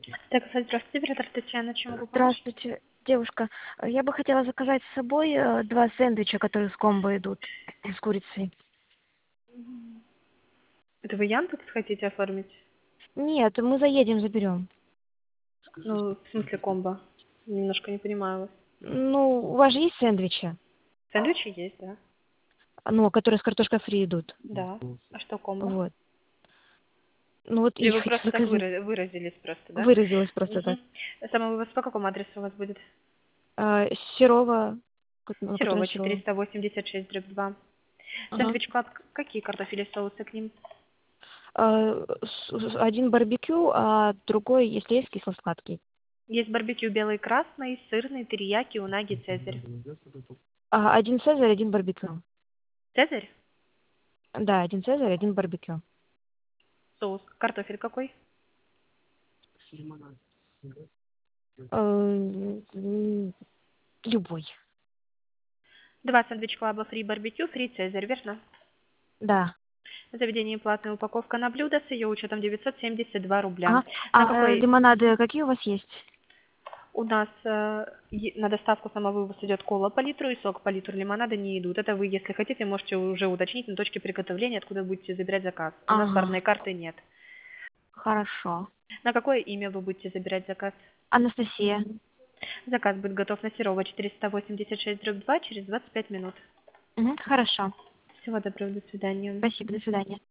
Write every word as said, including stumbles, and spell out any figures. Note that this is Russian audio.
Так, здравствуйте, оператор Татьяна, чем могу помочь? Здравствуйте, девушка. Э, Я бы хотела заказать с собой э, два сэндвича, которые с комбо идут, с курицей. Это вы Яндекс хотите оформить? Нет, мы заедем, заберем. Ну, в смысле комбо? Немножко не понимаю вас. Ну, у вас же есть сэндвичи, Сэндвичи есть, да? ну, которые с картошкой фри идут. Да. А что комбо? Вот. Ну вот Или их вы хочу просто так заказать. выра- выразились просто, да? Выразилась просто так. Угу. Самое у вас по какому адресу у вас будет? А, Серова, как- на которой Серова, Серова. четыреста восемьдесят шесть, дробь два. Ага. Сэндвич клаб, какие картофели соусы к ним? А, с- с- один барбекю, а другой, если есть, кисло-сладкий. Есть барбекю белый, красный, сырный, терияки, унаги, цезарь. А, один цезарь, один барбекю. Цезарь? Да, один цезарь, один барбекю. Соус. Картофель какой? Э, м, Любой. Два сэндвич клаба, фри барбекю, фри цезарь, верно? Да. В заведении платная упаковка на блюдо с ее учетом девятьсот семьдесят два рубля. Ага. На А э, какой лимонады какие у вас есть? у нас э, е- на доставку самовывоз идет кола по литру и сок по литру, лимонада не идут. Это вы, если хотите, можете уже уточнить на точке приготовления, откуда будете забирать заказ. У нас Ага, барной карты нет. хорошо. На какое имя вы будете забирать заказ? Анастасия. Заказ будет готов на Серова четыреста восемьдесят шесть дробь два через двадцать пять минут. Мгм, хорошо. Всего доброго, до свидания. Спасибо, до свидания.